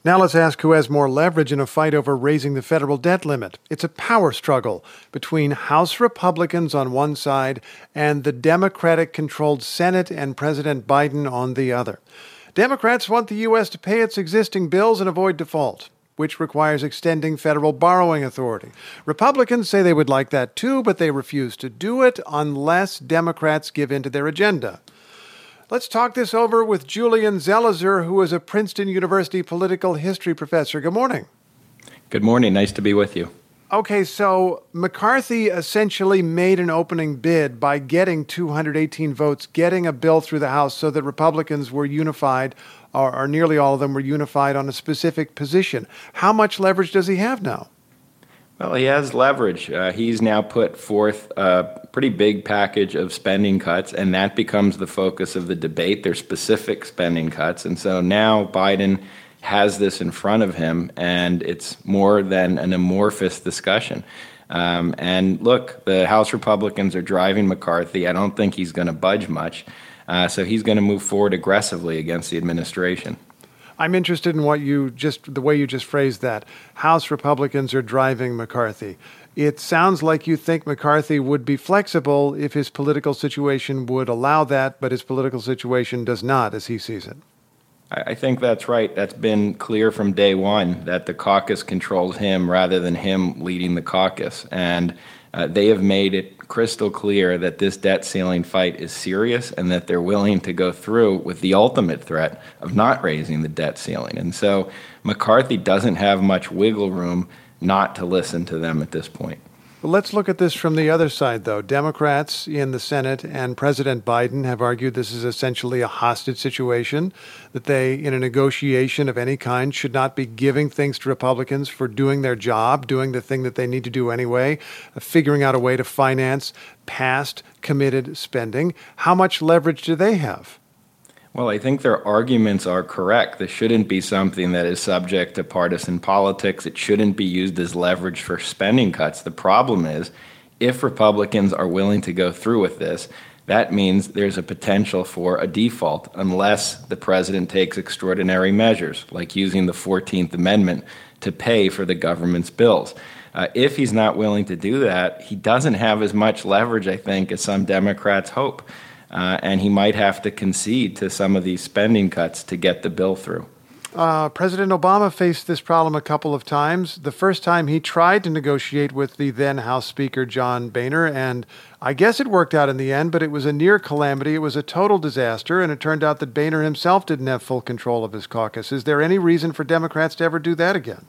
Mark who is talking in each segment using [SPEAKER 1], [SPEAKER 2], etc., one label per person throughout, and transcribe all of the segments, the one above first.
[SPEAKER 1] Now let's ask who has more leverage in a fight over raising the federal debt limit. It's a power struggle between House Republicans on one side and the Democratic-controlled Senate and President Biden on the other. Democrats want the U.S. to pay its existing bills and avoid default, which requires extending federal borrowing authority. Republicans say they would like that too, but they refuse to do it unless Democrats give in to their agenda. Let's talk this over with Julian Zelizer, who is a Princeton University political history professor. Good morning.
[SPEAKER 2] Good morning. Nice to be with you.
[SPEAKER 1] Okay, so McCarthy essentially made an opening bid by getting 218 votes, getting a bill through the House so that Republicans were unified, or nearly all of them were unified on a specific position. How much leverage does he have now?
[SPEAKER 2] Well, he has leverage. He's now put forth a pretty big package of spending cuts, and that becomes the focus of the debate. They're specific spending cuts. And so now Biden has this in front of him, and it's more than an amorphous discussion. And look, the House Republicans are driving McCarthy. I don't think he's going to budge much. So he's going to move forward aggressively against the administration.
[SPEAKER 1] I'm interested in the way you just phrased that. House Republicans are driving McCarthy. It sounds like you think McCarthy would be flexible if his political situation would allow that, but his political situation does not, as he sees it.
[SPEAKER 2] I think that's right. That's been clear from day one, that the caucus controls him rather than him leading the caucus. And they have made it crystal clear that this debt ceiling fight is serious and that they're willing to go through with the ultimate threat of not raising the debt ceiling. And so McCarthy doesn't have much wiggle room not to listen to them at this point.
[SPEAKER 1] Well, let's look at this from the other side, though. Democrats in the Senate and President Biden have argued this is essentially a hostage situation, that they, in a negotiation of any kind, should not be giving things to Republicans for doing their job, doing the thing that they need to do anyway, figuring out a way to finance past committed spending. How much leverage do they have?
[SPEAKER 2] Well, I think their arguments are correct. This shouldn't be something that is subject to partisan politics. It shouldn't be used as leverage for spending cuts. The problem is, if Republicans are willing to go through with this, that means there's a potential for a default unless the president takes extraordinary measures, like using the 14th Amendment to pay for the government's bills. If he's not willing to do that, he doesn't have as much leverage, I think, as some Democrats hope. And he might have to concede to some of these spending cuts to get the bill through.
[SPEAKER 1] President Obama faced this problem a couple of times. The first time he tried to negotiate with the then House Speaker, John Boehner, and I guess it worked out in the end, but it was a near calamity. It was a total disaster, and it turned out that Boehner himself didn't have full control of his caucus. Is there any reason for Democrats to ever do that again?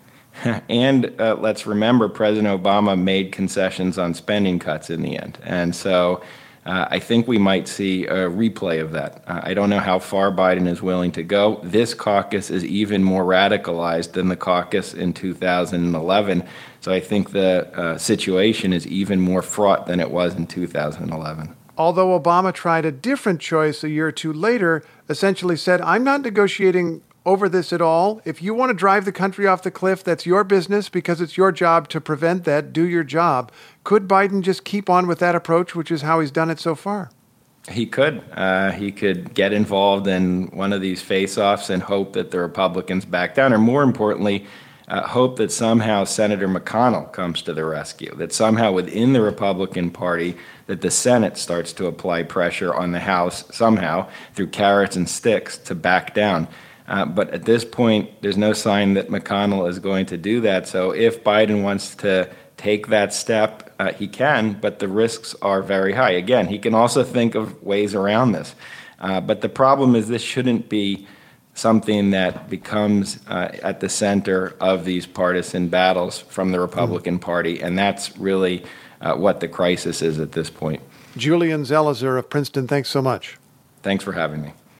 [SPEAKER 2] And let's remember, President Obama made concessions on spending cuts in the end. And so I think we might see a replay of that. I don't know how far Biden is willing to go. This caucus is even more radicalized than the caucus in 2011. So I think the situation is even more fraught than it was in 2011.
[SPEAKER 1] Although Obama tried a different choice a year or two later, essentially said, I'm not negotiating over this at all. If you want to drive the country off the cliff, that's your business because it's your job to prevent that. Do your job. Could Biden just keep on with that approach, which is how he's done it so far?
[SPEAKER 2] He could. He could get involved in one of these face-offs and hope that the Republicans back down, or more importantly, hope that somehow Senator McConnell comes to the rescue, that somehow within the Republican Party, that the Senate starts to apply pressure on the House somehow through carrots and sticks to back down. But at this point, there's no sign that McConnell is going to do that. So if Biden wants to take that step, he can, but the risks are very high. Again, he can also think of ways around this. But the problem is this shouldn't be something that becomes at the center of these partisan battles from the Republican Party, and that's really what the crisis is at this point.
[SPEAKER 1] Julian Zelizer of Princeton, thanks so much.
[SPEAKER 2] Thanks for having me.